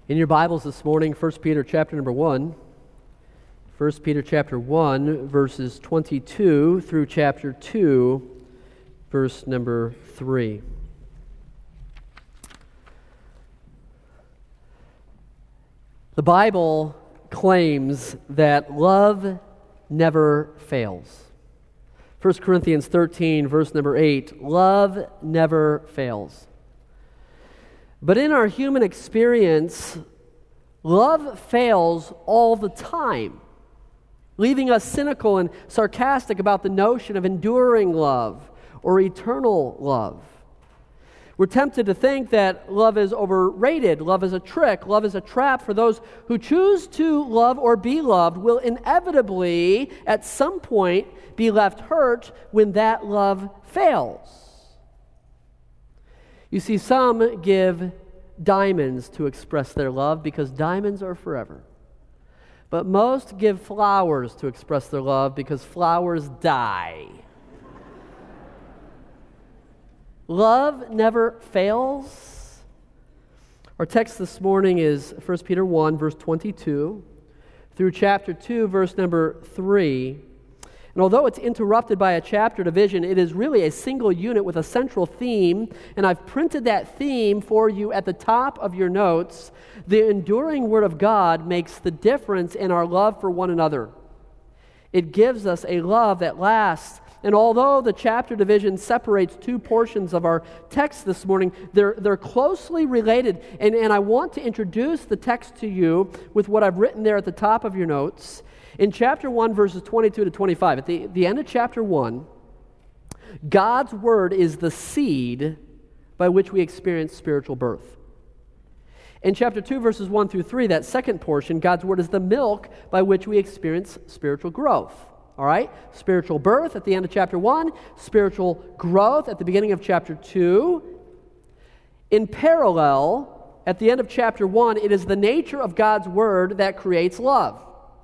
In your Bibles this morning, 1 Peter chapter number 1. 1 Peter chapter 1, verses 22 through chapter 2, verse number 3. The Bible claims that love never fails. 1 Corinthians 13, verse number 8, love never fails. But in our human experience, love fails all the time, leaving us cynical and sarcastic about the notion of enduring love or eternal love. We're tempted to think that love is overrated, love is a trick, love is a trap for those who choose to love or be loved will inevitably, at some point, be left hurt when that love fails. You see, some give diamonds to express their love because diamonds are forever. But most give flowers to express their love because flowers die. Love never fails. Our text this morning is 1 Peter 1, verse 22 through chapter 2, verse number 3. And although it's interrupted by a chapter division, it is really a single unit with a central theme, and I've printed that theme for you at the top of your notes. The enduring Word of God makes the difference in our love for one another. It gives us a love that lasts. And although the chapter division separates two portions of our text this morning, they're closely related. And I want to introduce the text to you with what I've written there at the top of your notes. In chapter 1, verses 22 to 25, at the end of chapter 1, God's Word is the seed by which we experience spiritual birth. In chapter 2, verses 1 through 3, that second portion, God's Word is the milk by which we experience spiritual growth. All right? Spiritual birth at the end of chapter 1, spiritual growth at the beginning of chapter 2. In parallel, at the end of chapter 1, it is the nature of God's Word that creates love.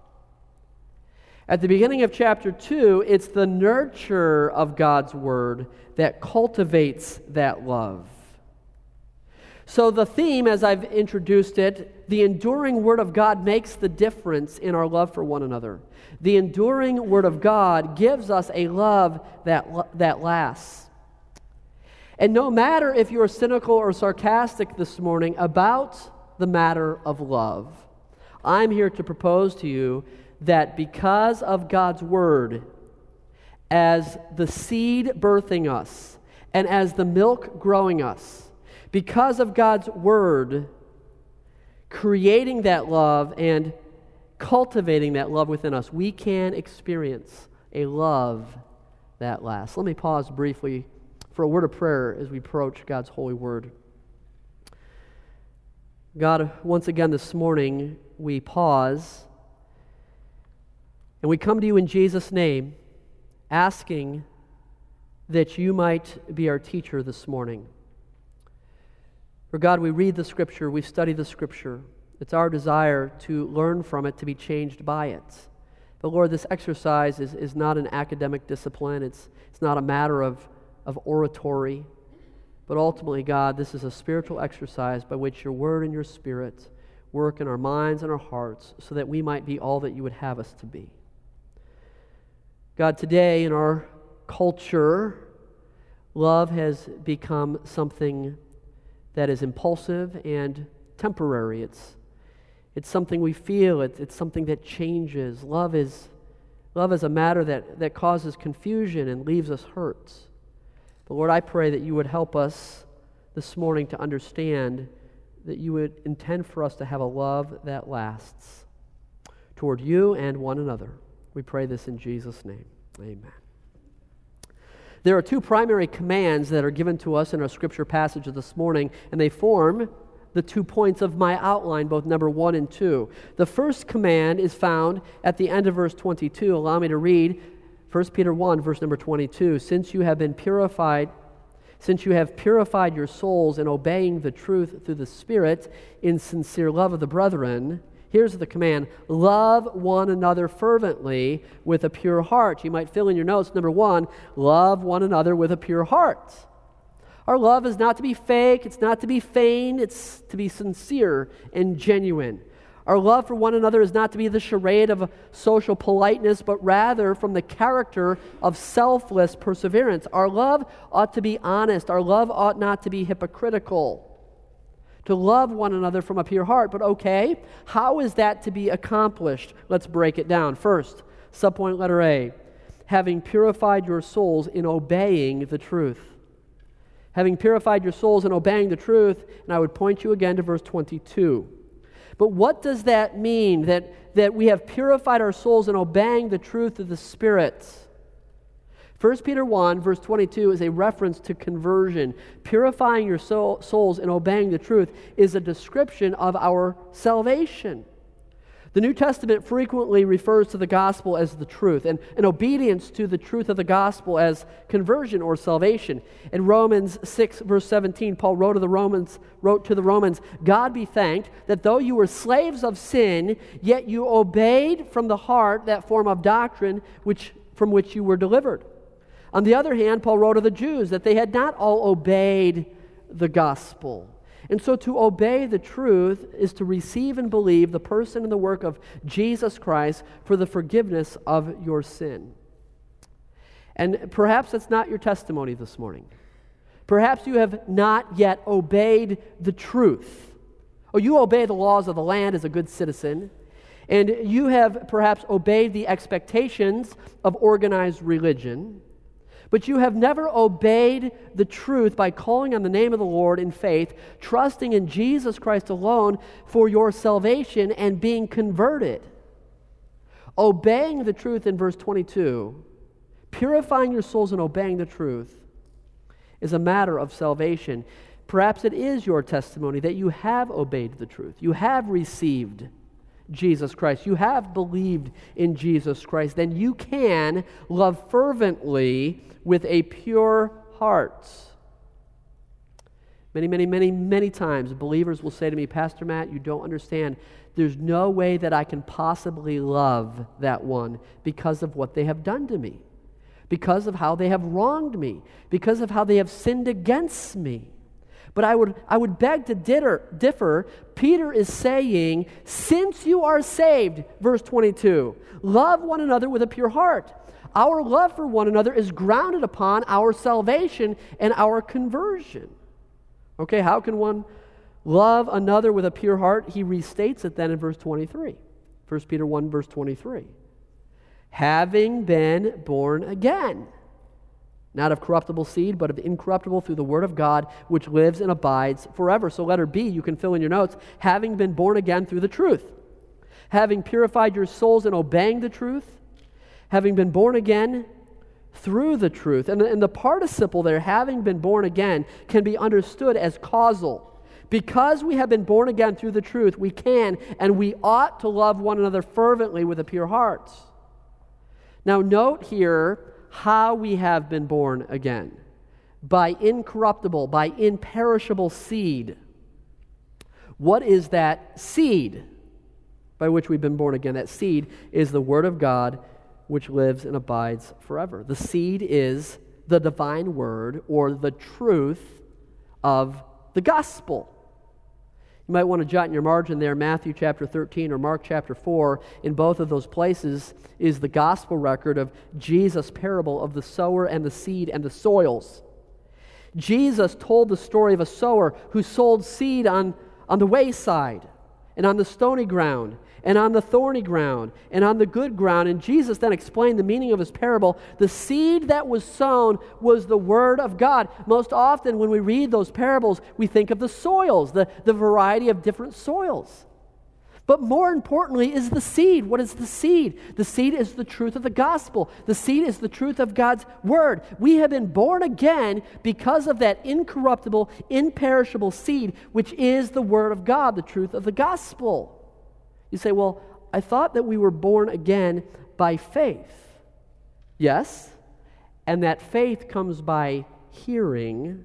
At the beginning of chapter 2, it's the nurture of God's Word that cultivates that love. So the theme, as I've introduced it, the enduring Word of God makes the difference in our love for one another. The enduring Word of God gives us a love that lasts. And no matter if you're cynical or sarcastic this morning about the matter of love, I'm here to propose to you that because of God's Word, as the seed birthing us and as the milk growing us, because of God's Word creating that love and cultivating that love within us, we can experience a love that lasts. Let me pause briefly for a word of prayer as we approach God's holy Word. God, once again this morning, we pause and we come to you in Jesus' name, asking that you might be our teacher this morning. For God, we read the Scripture, we study the Scripture. It's our desire to learn from it, to be changed by it. But Lord, this exercise is not an academic discipline. It's not a matter of oratory. But ultimately, God, this is a spiritual exercise by which your Word and your Spirit work in our minds and our hearts so that we might be all that you would have us to be. God, today in our culture, love has become something that is impulsive and temporary. It's something we feel. It's something that changes. Love is a matter that causes confusion and leaves us hurt. But Lord, I pray that you would help us this morning to understand that you would intend for us to have a love that lasts toward you and one another. We pray this in Jesus' name. Amen. There are two primary commands that are given to us in our scripture passage of this morning, and they form the 2 points of my outline, both number 1 and 2. The first command is found at the end of verse 22. Allow me to read 1 Peter 1, verse number 22. Since you have purified your souls in obeying the truth through the Spirit in sincere love of the brethren, here's the command: love one another fervently with a pure heart. You might fill in your notes, number 1, love one another with a pure heart. Our love is not to be fake, it's not to be feigned, it's to be sincere and genuine. Our love for one another is not to be the charade of social politeness, but rather from the character of selfless perseverance. Our love ought to be honest. Our love ought not to be hypocritical. To love one another from a pure heart. But okay, how is that to be accomplished? Let's break it down. First, subpoint letter A, having purified your souls in obeying the truth. Having purified your souls in obeying the truth, and I would point you again to verse 22. But what does that mean, that we have purified our souls in obeying the truth of the Spirit? 1 Peter 1, verse 22 is a reference to conversion. Purifying your souls in obeying the truth is a description of our salvation. The New Testament frequently refers to the gospel as the truth, and obedience to the truth of the gospel as conversion or salvation. In Romans 6, verse 17, Paul wrote to the Romans, God be thanked that though you were slaves of sin, yet you obeyed from the heart that form of doctrine from which you were delivered. On the other hand, Paul wrote to the Jews that they had not all obeyed the gospel. And so to obey the truth is to receive and believe the person and the work of Jesus Christ for the forgiveness of your sin. And perhaps that's not your testimony this morning. Perhaps you have not yet obeyed the truth. Or you obey the laws of the land as a good citizen, and you have perhaps obeyed the expectations of organized religion, but you have never obeyed the truth by calling on the name of the Lord in faith, trusting in Jesus Christ alone for your salvation and being converted. Obeying the truth in verse 22, purifying your souls and obeying the truth, is a matter of salvation. Perhaps it is your testimony that you have obeyed the truth. You have received Jesus Christ. You have believed in Jesus Christ. Then you can love fervently with a pure heart. Many times believers will say to me, Pastor Matt, you don't understand. There's no way that I can possibly love that one because of what they have done to me, because of how they have wronged me, because of how they have sinned against me. But I would beg to differ. Peter is saying, since you are saved, verse 22, love one another with a pure heart. Our love for one another is grounded upon our salvation and our conversion. Okay, how can one love another with a pure heart? He restates it then in verse 23. 1 Peter 1, verse 23. Having been born again, not of corruptible seed, but of incorruptible through the word of God, which lives and abides forever. So letter B, you can fill in your notes, having been born again through the truth, having purified your souls in obeying the truth, having been born again through the truth. And the participle there, having been born again, can be understood as causal. Because we have been born again through the truth, we can and we ought to love one another fervently with a pure heart. Now note here how we have been born again. By incorruptible, by imperishable seed. What is that seed by which we've been born again? That seed is the Word of God, which lives and abides forever. The seed is the divine word or the truth of the gospel. You might want to jot in your margin there, Matthew chapter 13 or Mark chapter 4. In both of those places is the gospel record of Jesus' parable of the sower and the seed and the soils. Jesus told the story of a sower who sowed seed on the wayside and on the stony ground and on the thorny ground, and on the good ground. And Jesus then explained the meaning of his parable. The seed that was sown was the Word of God. Most often when we read those parables, we think of the soils, the variety of different soils. But more importantly is the seed. What is the seed? The seed is the truth of the gospel. The seed is the truth of God's Word. We have been born again because of that incorruptible, imperishable seed, which is the Word of God, the truth of the gospel. You say, well, I thought that we were born again by faith. Yes, and that faith comes by hearing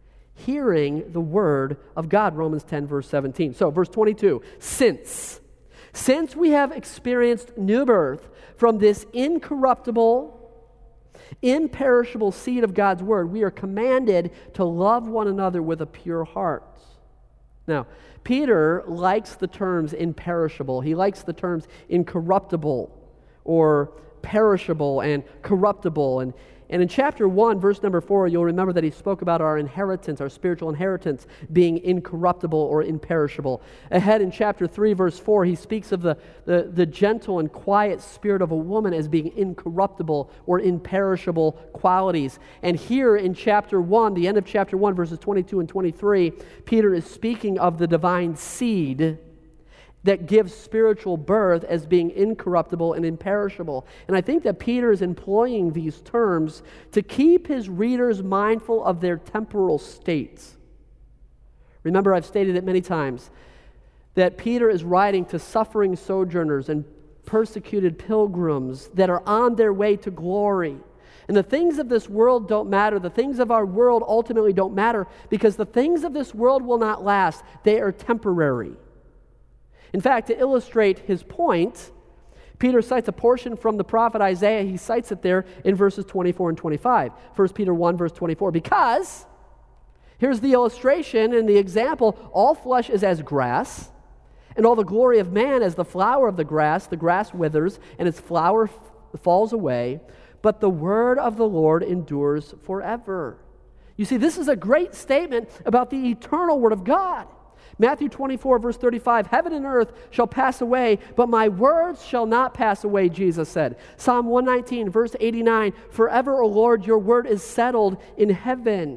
the word of God, Romans 10, verse 17. So, verse 22, since we have experienced new birth from this incorruptible imperishable seed of God's word, we are commanded to love one another with a pure heart. Now, Peter likes the terms imperishable. He likes the terms incorruptible or perishable and corruptible. And in chapter 1, verse number 4, you'll remember that he spoke about our inheritance, our spiritual inheritance, being incorruptible or imperishable. Ahead in chapter 3, verse 4, he speaks of the gentle and quiet spirit of a woman as being incorruptible or imperishable qualities. And here in chapter 1, the end of chapter 1, verses 22 and 23, Peter is speaking of the divine seed that gives spiritual birth as being incorruptible and imperishable. And I think that Peter is employing these terms to keep his readers mindful of their temporal states. Remember, I've stated it many times, that Peter is writing to suffering sojourners and persecuted pilgrims that are on their way to glory. And the things of this world don't matter. The things of our world ultimately don't matter because the things of this world will not last. They are temporary. In fact, to illustrate his point, Peter cites a portion from the prophet Isaiah. He cites it there in verses 24 and 25. 1 Peter 1, verse 24. Because, here's the illustration and the example, all flesh is as grass, and all the glory of man as the flower of the grass withers, and its flower falls away, but the word of the Lord endures forever. You see, this is a great statement about the eternal word of God. Matthew 24, verse 35, heaven and earth shall pass away, but my words shall not pass away, Jesus said. Psalm 119, verse 89, forever, O Lord, your word is settled in heaven.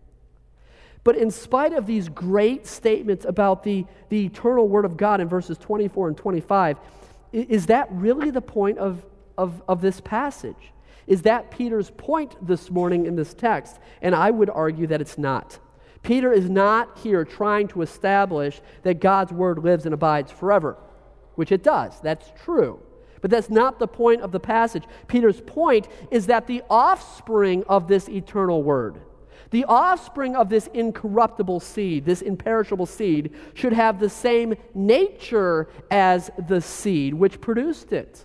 But in spite of these great statements about the eternal word of God in verses 24 and 25, is that really the point of this passage? Is that Peter's point this morning in this text? And I would argue that it's not. Peter is not here trying to establish that God's word lives and abides forever, which it does. That's true. But that's not the point of the passage. Peter's point is that the offspring of this eternal word, the offspring of this incorruptible seed, this imperishable seed, should have the same nature as the seed which produced it.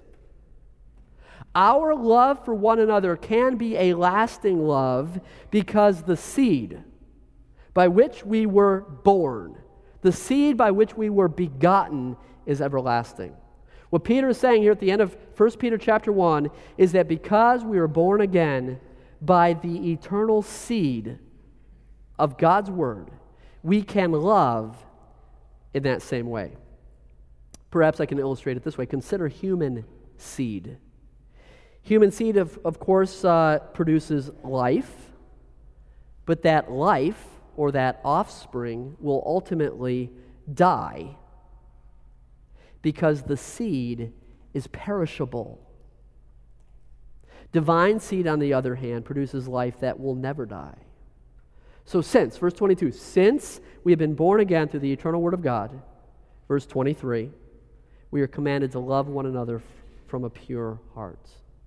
Our love for one another can be a lasting love because the seed by which we were born, the seed by which we were begotten, is everlasting. What Peter is saying here at the end of 1 Peter chapter 1 is that because we were born again by the eternal seed of God's word, we can love in that same way. Perhaps I can illustrate it this way. Consider human seed. Human seed, of course, produces life, but that life or that offspring will ultimately die because the seed is perishable. Divine seed, on the other hand, produces life that will never die. So since, verse 22, since we have been born again through the eternal word of God, verse 23, we are commanded to love one another from a pure heart.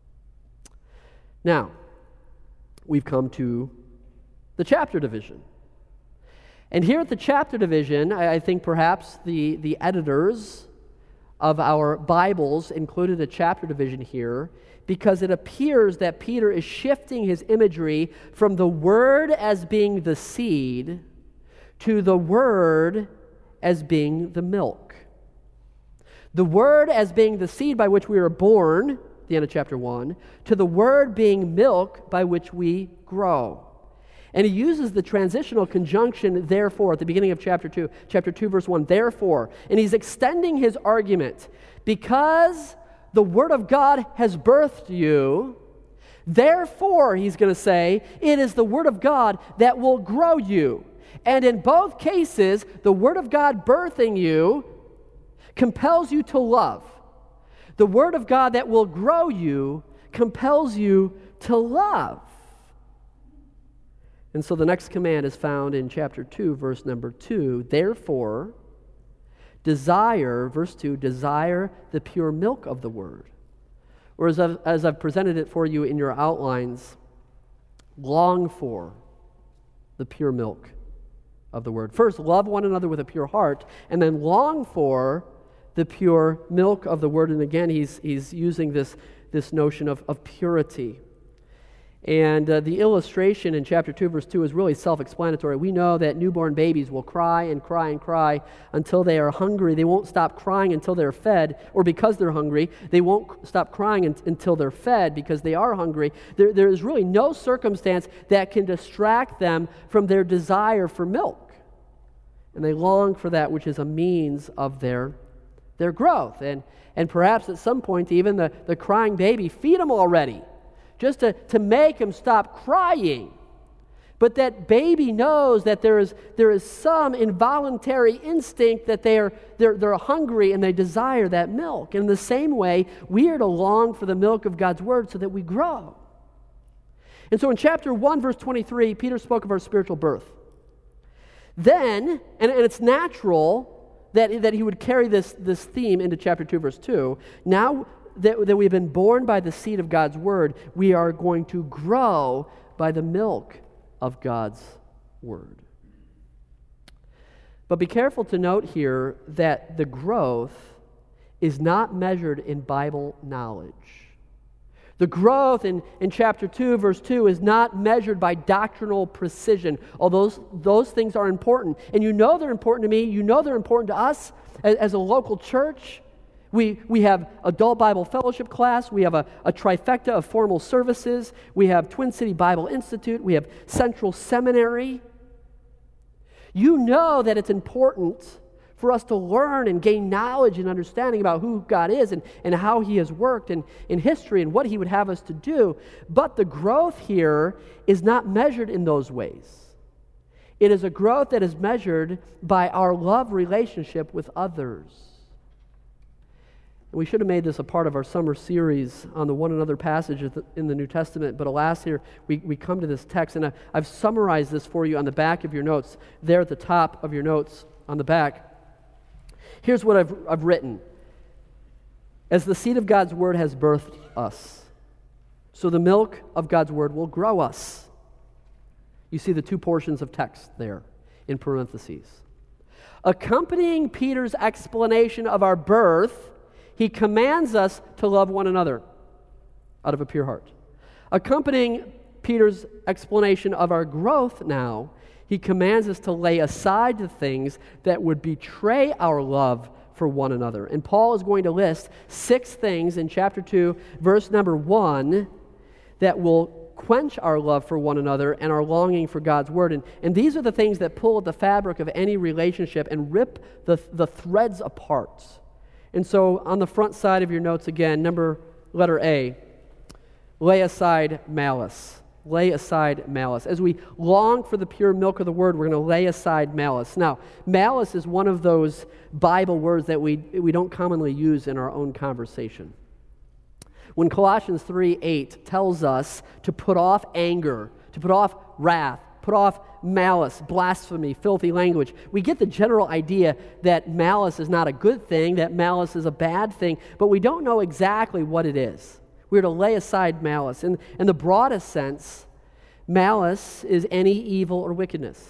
Now, we've come to the chapter division. And here at the chapter division, I think perhaps the editors of our Bibles included a chapter division here because it appears that Peter is shifting his imagery from the Word as being the seed to the Word as being the milk. The Word as being the seed by which we are born, the end of chapter 1, to the Word being milk by which we grow. And he uses the transitional conjunction, therefore, at the beginning of chapter 2, verse 1, therefore. And he's extending his argument. Because the Word of God has birthed you, therefore, he's going to say, it is the Word of God that will grow you. And in both cases, the Word of God birthing you compels you to love. The Word of God that will grow you compels you to love. And so the next command is found in chapter 2, verse number 2. Therefore, desire, verse 2, desire the pure milk of the word. Or as I've presented it for you in your outlines, long for the pure milk of the word. First, love one another with a pure heart, and then long for the pure milk of the word. And again, he's using this notion of purity. And the illustration in chapter 2, verse 2 is really self-explanatory. We know that newborn babies will cry and cry and cry until they are hungry. They won't stop crying until they're fed, or because they're hungry. They won't stop crying until they're fed because they are hungry. There is really no circumstance that can distract them from their desire for milk. And they long for that which is a means of their growth. And perhaps at some point, even the crying baby, feed them already, just to make him stop crying. But that baby knows that there is some involuntary instinct that they're hungry and they desire that milk. And in the same way, we are to long for the milk of God's Word so that we grow. And so in chapter 1, verse 23, Peter spoke of our spiritual birth. Then, and it's natural that he would carry this theme into chapter 2, verse 2. Now that we've been born by the seed of God's Word, we are going to grow by the milk of God's Word. But be careful to note here that the growth is not measured in Bible knowledge. The growth in chapter 2, verse 2 is not measured by doctrinal precision, although those things are important. And you know they're important to me. You know they're important to us as a local church. We have adult Bible fellowship class. We have a trifecta of formal services. We have Twin City Bible Institute. We have Central Seminary. You know that it's important for us to learn and gain knowledge and understanding about who God is and how He has worked in history and what He would have us to do. But the growth here is not measured in those ways. It is a growth that is measured by our love relationship with others. We should have made this a part of our summer series on the one another passage in the New Testament, but alas, here we come to this text, and I've summarized this for you on the back of your notes, there at the top of your notes on the back. Here's what I've written. As the seed of God's Word has birthed us, so the milk of God's Word will grow us. You see the two portions of text there in parentheses. Accompanying Peter's explanation of our birth, he commands us to love one another out of a pure heart. Accompanying Peter's explanation of our growth now, he commands us to lay aside the things that would betray our love for one another. And Paul is going to list 6 things in chapter 2, verse number 1, that will quench our love for one another and our longing for God's Word. And these are the things that pull at the fabric of any relationship and rip the threads apart. And so on the front side of your notes again, letter A, lay aside malice. Lay aside malice. As we long for the pure milk of the Word, we're going to lay aside malice. Now, malice is one of those Bible words that we don't commonly use in our own conversation. When Colossians 3:8 tells us to put off anger, to put off wrath, put off malice, blasphemy, filthy language, we get the general idea that malice is not a good thing, that malice is a bad thing, but we don't know exactly what it is. We're to lay aside malice. In the broadest sense, malice is any evil or wickedness.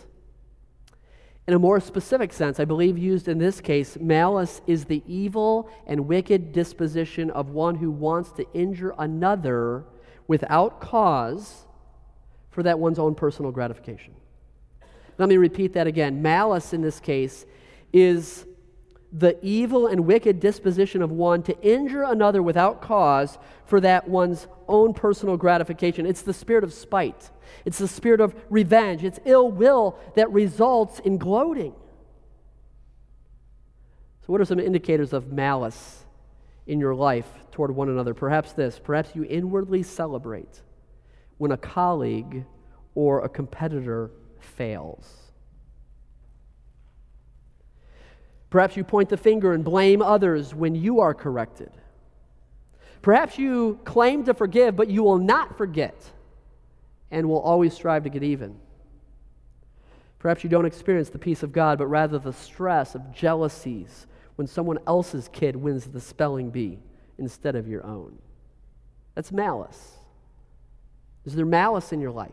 In a more specific sense, I believe used in this case, malice is the evil and wicked disposition of one who wants to injure another without cause for that one's own personal gratification. Let me repeat that again. Malice in this case is the evil and wicked disposition of one to injure another without cause for that one's own personal gratification. It's the spirit of spite. It's the spirit of revenge. It's ill will that results in gloating. So what are some indicators of malice in your life toward one another? Perhaps this. Perhaps you inwardly celebrate when a colleague or a competitor fails. Perhaps you point the finger and blame others when you are corrected. Perhaps you claim to forgive, but you will not forget and will always strive to get even. Perhaps you don't experience the peace of God, but rather the stress of jealousies when someone else's kid wins the spelling bee instead of your own. That's malice. Is there malice in your life?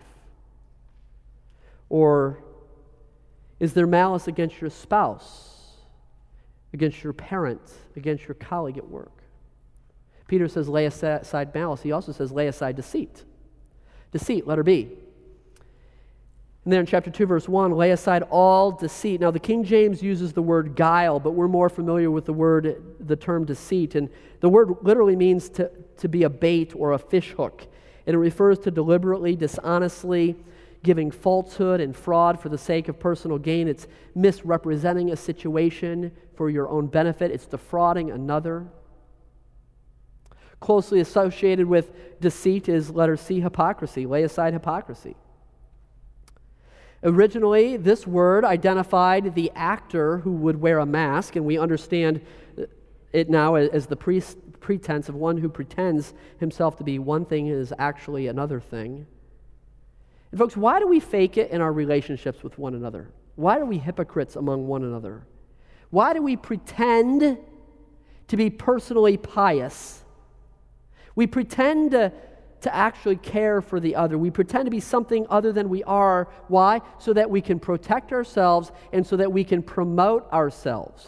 Or is there malice against your spouse, against your parent, against your colleague at work? Peter says lay aside malice. He also says lay aside deceit. Deceit, letter B. And there in chapter 2, verse 1, lay aside all deceit. Now, the King James uses the word guile, but we're more familiar with the term deceit. And the word literally means to be a bait or a fish hook. And it refers to deliberately, dishonestly giving falsehood and fraud for the sake of personal gain. It's misrepresenting a situation for your own benefit. It's defrauding another. Closely associated with deceit is letter C, hypocrisy. Lay aside hypocrisy. Originally, this word identified the actor who would wear a mask, and we understand it now as the pretense of one who pretends himself to be one thing and is actually another thing. And folks, why do we fake it in our relationships with one another? Why are we hypocrites among one another? Why do we pretend to be personally pious? We pretend to actually care for the other. We pretend to be something other than we are. Why? So that we can protect ourselves and so that we can promote ourselves.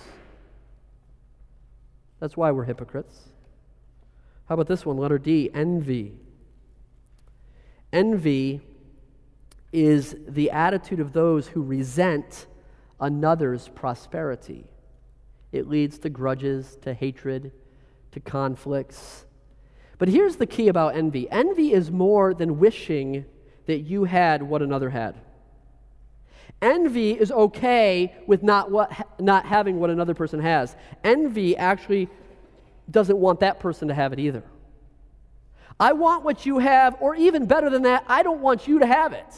That's why we're hypocrites. How about this one, letter D, envy. Envy is the attitude of those who resent another's prosperity. It leads to grudges, to hatred, to conflicts. But here's the key about envy. Envy is more than wishing that you had what another had. Envy is okay with not having what another person has. Envy actually doesn't want that person to have it either. I want what you have, or even better than that, I don't want you to have it.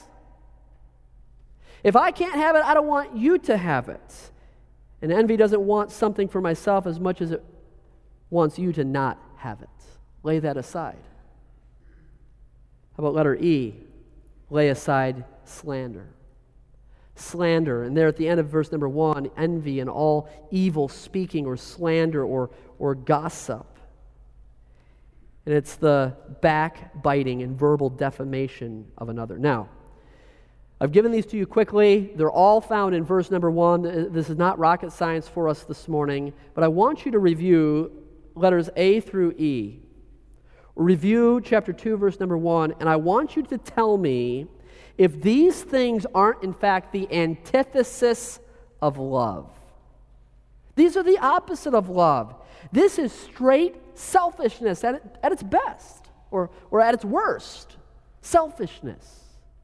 If I can't have it, I don't want you to have it. And envy doesn't want something for myself as much as it wants you to not have it. Lay that aside. How about letter E? Lay aside slander. Slander, and there at the end of verse number 1, envy and all evil speaking or slander or gossip. And it's the backbiting and verbal defamation of another. Now, I've given these to you quickly. They're all found in verse number 1. This is not rocket science for us this morning, but I want you to review letters A through E. Review chapter 2, verse number 1, and I want you to tell me if these things aren't in fact the antithesis of love. These are the opposite of love. This is straight selfishness at its best, or at its worst. Selfishness.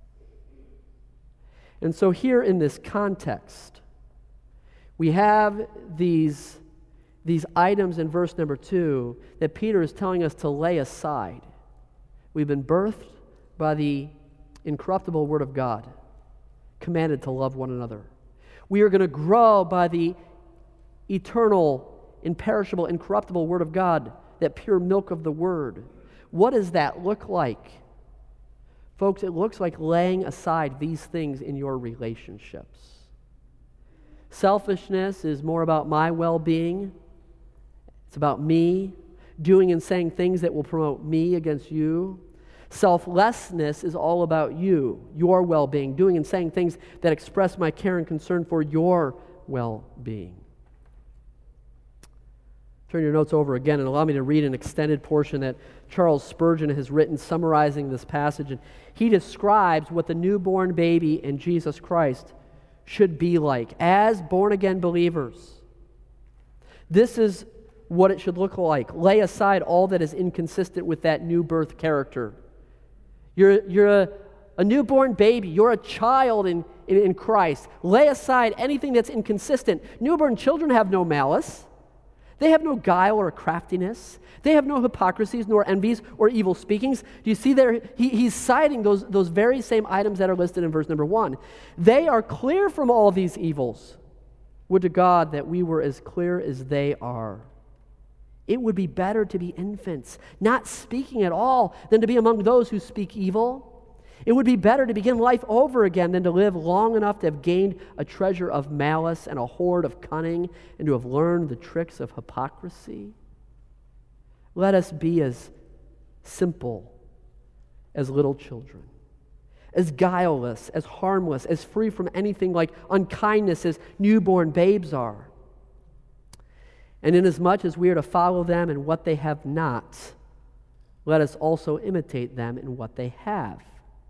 And so here in this context, we have these items in verse number 2 that Peter is telling us to lay aside. We've been birthed by the incorruptible Word of God, commanded to love one another. We are going to grow by the eternal, imperishable, incorruptible Word of God, that pure milk of the Word. What does that look like? Folks, it looks like laying aside these things in your relationships. Selfishness is more about my well-being. It's about me doing and saying things that will promote me against you. Selflessness is all about you, your well-being, doing and saying things that express my care and concern for your well-being. Turn your notes over again and allow me to read an extended portion that Charles Spurgeon has written summarizing this passage. And he describes what the newborn baby in Jesus Christ should be like as born-again believers. This is what it should look like. Lay aside all that is inconsistent with that new birth character. You're a newborn baby. You're a child in Christ. Lay aside anything that's inconsistent. Newborn children have no malice. They have no guile or craftiness. They have no hypocrisies, nor envies, or evil speakings. Do you see there? He's citing those very same items that are listed in verse number 1. They are clear from all these evils. Would to God that we were as clear as they are. It would be better to be infants, not speaking at all, than to be among those who speak evil. It would be better to begin life over again than to live long enough to have gained a treasure of malice and a hoard of cunning and to have learned the tricks of hypocrisy. Let us be as simple as little children, as guileless, as harmless, as free from anything like unkindness as newborn babes are. And inasmuch as we are to follow them in what they have not, let us also imitate them in what they have.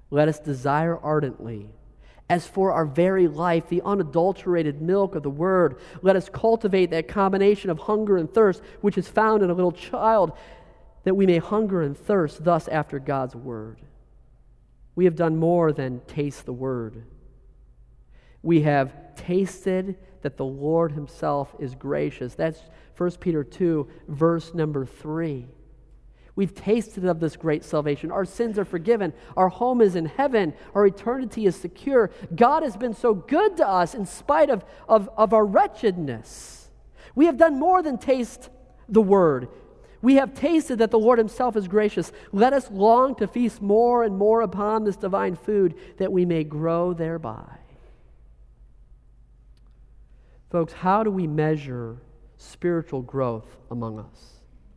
let us desire ardently, as for our very life, the unadulterated milk of the Word. Let us cultivate that combination of hunger and thirst which is found in a little child, that we may hunger and thirst thus after God's Word. We have done more than taste the Word. We have tasted that the Lord Himself is gracious. That's 1 Peter 2, verse number 3. We've tasted of this great salvation. Our sins are forgiven. Our home is in heaven. Our eternity is secure. God has been so good to us in spite of our wretchedness. We have done more than taste the Word. We have tasted that the Lord Himself is gracious. Let us long to feast more and more upon this divine food, that we may grow thereby. Folks, how do we measure spiritual growth among us?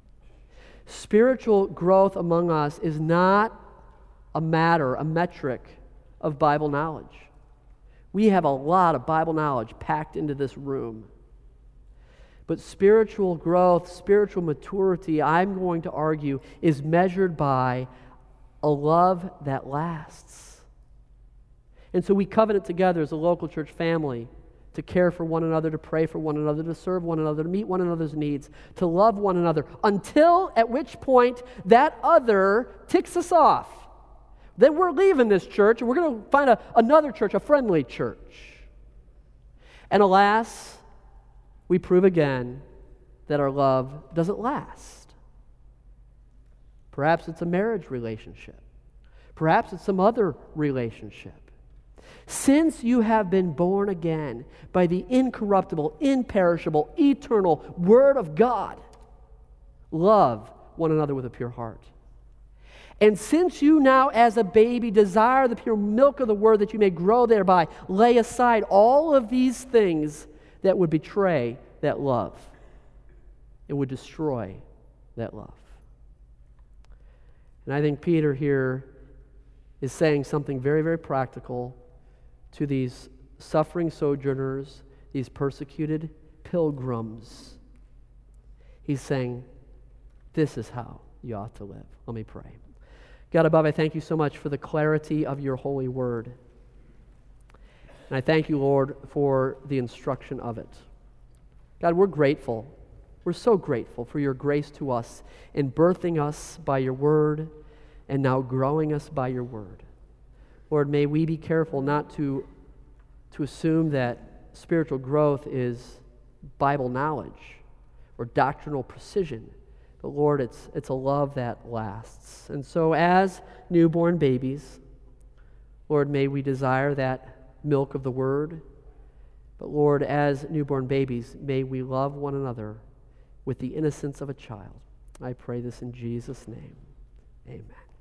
Spiritual growth among us is not a metric of Bible knowledge. We have a lot of Bible knowledge packed into this room. But spiritual growth, spiritual maturity, I'm going to argue, is measured by a love that lasts. And so we covenant together as a local church family to care for one another, to pray for one another, to serve one another, to meet one another's needs, to love one another, until at which point that other ticks us off. Then we're leaving this church and we're going to find another church, a friendly church. And alas, we prove again that our love doesn't last. Perhaps it's a marriage relationship. Perhaps it's some other relationship. Since you have been born again by the incorruptible, imperishable, eternal Word of God, love one another with a pure heart. And since you now as a baby desire the pure milk of the Word, that you may grow thereby, lay aside all of these things that would betray that love. It would destroy that love. And I think Peter here is saying something very, very practical to these suffering sojourners, these persecuted pilgrims. He's saying, this is how you ought to live. Let me pray. God above, I thank you so much for the clarity of your holy word. And I thank you, Lord, for the instruction of it. God, we're grateful. We're so grateful for your grace to us in birthing us by your word and now growing us by your word. Lord, may we be careful not to assume that spiritual growth is Bible knowledge or doctrinal precision. But Lord, it's a love that lasts. And so as newborn babies, Lord, may we desire that milk of the word. But Lord, as newborn babies, may we love one another with the innocence of a child. I pray this in Jesus' name. Amen.